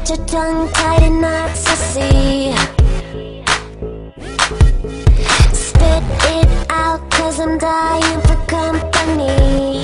Get your tongue tied in knots, I see. Spit it out, cause I'm dying for company.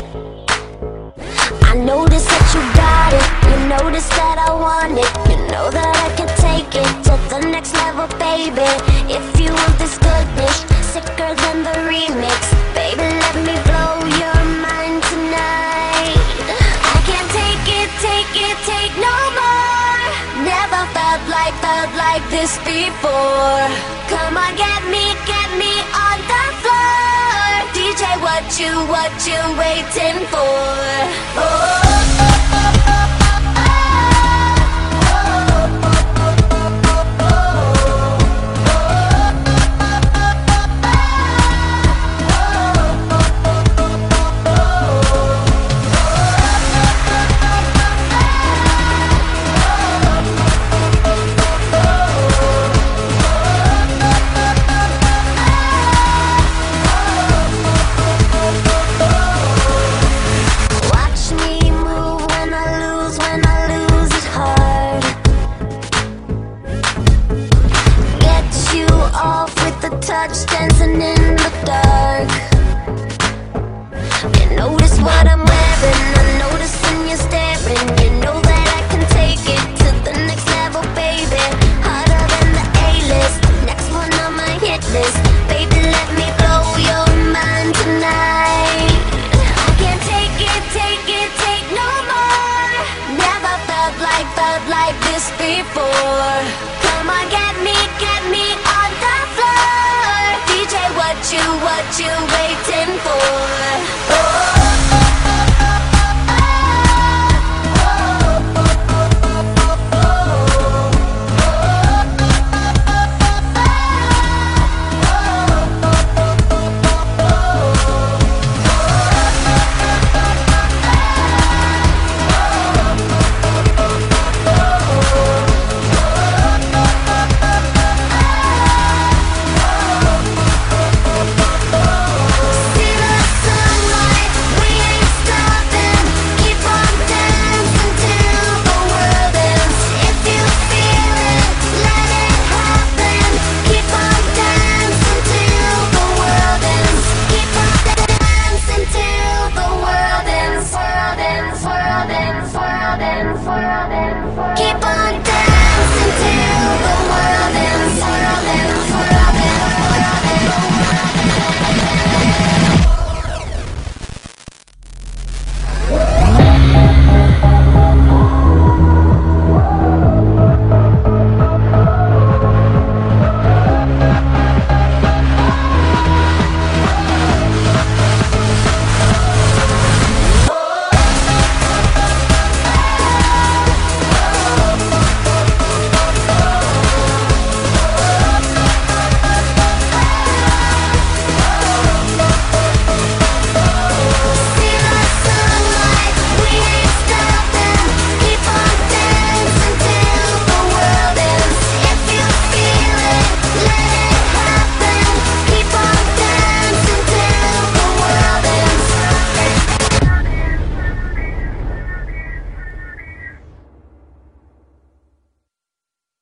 I notice that you got it. You notice that I want it. You know that I can take it to the next level, baby. If you want this goodness, sicker than the remix, baby, let me blow your mind tonight. I can't take it, take no more. Never felt like this before. Come on, get me on the floor. DJ, what you waiting for? Oh. Touch dancing in the dark. You notice what I'm wearing, I notice when you're staring. You know that I can take it to the next level, baby. Harder than the A-list, next one on my hit list. Baby, let me blow your mind tonight. I can't take it, take no more. Never felt like this before. Come on, get me on the floor. DJ, what you